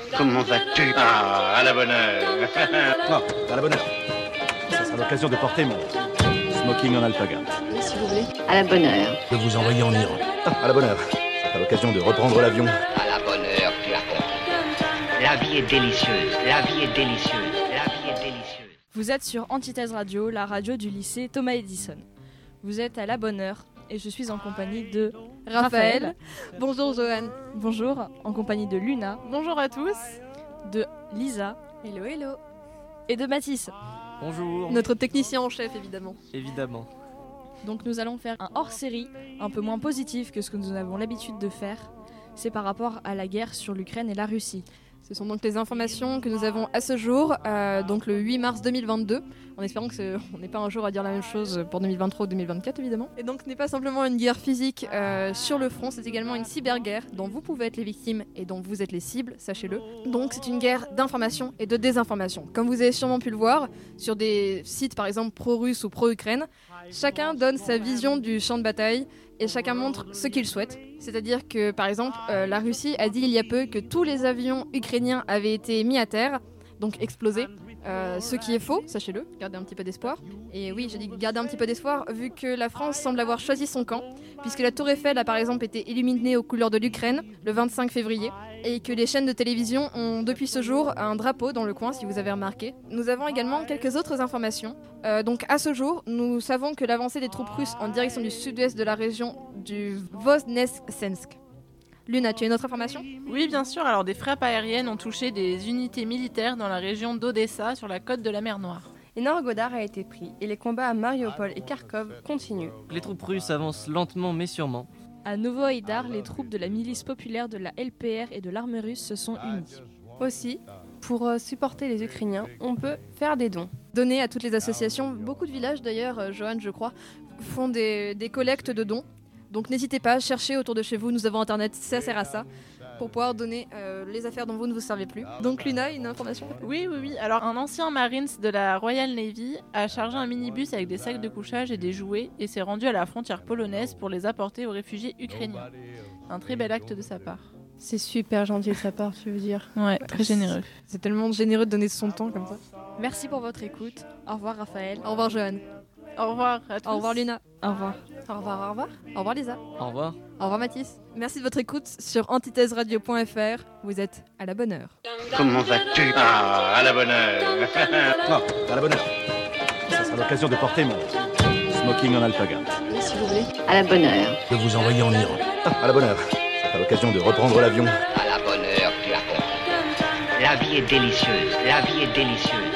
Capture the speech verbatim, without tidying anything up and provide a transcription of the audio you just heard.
Comment vas-tu? Ah, à la bonne heure. Non, à la bonne heure. Ça sera l'occasion de porter mon smoking en alpaga. Oui, si vous voulez. À la bonne heure. De vous envoyer en Iran. Ah, à la bonne heure. Ça sera l'occasion de reprendre l'avion. À la bonne heure, tu as compris. La vie est délicieuse, la vie est délicieuse, la vie est délicieuse. Vous êtes sur Antithèse Radio, la radio du lycée Thomas Edison. Vous êtes à la bonne heure et je suis en compagnie de Raphaël. Raphaël. Bonjour Johan. Bonjour, en compagnie de Luna. Bonjour à tous. De Lisa. Hello, hello. Et de Mathis. Bonjour. Notre technicien en chef, évidemment. Évidemment. Donc nous allons faire un hors-série un peu moins positif que ce que nous avons l'habitude de faire. C'est par rapport à la guerre sur l'Ukraine et la Russie. Ce sont donc les informations que nous avons à ce jour, euh, donc le huit mars deux mille vingt-deux, en espérant qu'on n'ait pas un jour à dire la même chose pour deux mille vingt-trois ou deux mille vingt-quatre évidemment. Et donc ce n'est pas simplement une guerre physique euh, sur le front, c'est également une cyberguerre dont vous pouvez être les victimes et dont vous êtes les cibles, sachez-le. Donc c'est une guerre d'information et de désinformation. Comme vous avez sûrement pu le voir sur des sites par exemple pro-russes ou pro-Ukraine, chacun donne sa vision du champ de bataille et chacun montre ce qu'il souhaite. C'est-à-dire que, par exemple, euh, la Russie a dit il y a peu que tous les avions ukrainiens avaient été mis à terre, donc explosés. Euh, ce qui est faux, sachez-le, gardez un petit peu d'espoir. Et oui, j'ai dit garder un petit peu d'espoir, vu que la France semble avoir choisi son camp, puisque la Tour Eiffel a par exemple été illuminée aux couleurs de l'Ukraine le vingt-cinq février, et que les chaînes de télévision ont depuis ce jour un drapeau dans le coin, si vous avez remarqué. Nous avons également quelques autres informations. Euh, donc à ce jour, nous savons que l'avancée des troupes russes en direction du sud-ouest de la région du Voznesensk. Luna, tu as une autre information ? Oui, bien sûr. Alors, des frappes aériennes ont touché des unités militaires dans la région d'Odessa, sur la côte de la mer Noire. Et Norgodar a été pris et les combats à Mariupol et Kharkov continuent. Les troupes russes avancent lentement mais sûrement. À Novoïdar, les troupes de la milice populaire de la L P R et de l'armée russe se sont unies. Aussi, pour euh, supporter les Ukrainiens, on peut faire des dons. Donner à toutes les associations, beaucoup de villages d'ailleurs, euh, Johan je crois, font des, des collectes de dons. Donc n'hésitez pas, cherchez autour de chez vous, nous avons internet, ça sert à ça, pour pouvoir donner euh, les affaires dont vous ne vous servez plus. Donc Luna, une information ? Oui, oui, oui. Alors, un ancien Marines de la Royal Navy a chargé un minibus avec des sacs de couchage et des jouets et s'est rendu à la frontière polonaise pour les apporter aux réfugiés ukrainiens. Un très bel acte de sa part. C'est super gentil de sa part, tu veux dire. Ouais, très généreux. C'est tellement généreux de donner son temps comme ça. Merci pour votre écoute. Au revoir Raphaël. Au revoir Johan. Au revoir à tous. Au revoir Luna. Au revoir. Au revoir, au revoir. Au revoir Lisa. Au revoir. Au revoir Mathis. Merci de votre écoute sur antithèse radio point f r. Vous êtes à la bonne heure. Comment vas-tu? Ah, à la bonne heure. Non, à la bonne heure. Ça sera l'occasion de porter mon smoking en alpaga. Oui, si vous voulez. À la bonne heure. De vous envoyer en Iran. Ah, à la bonne heure. Ça sera l'occasion de reprendre l'avion. À la bonne heure, tu as compris. La vie est délicieuse, la vie est délicieuse.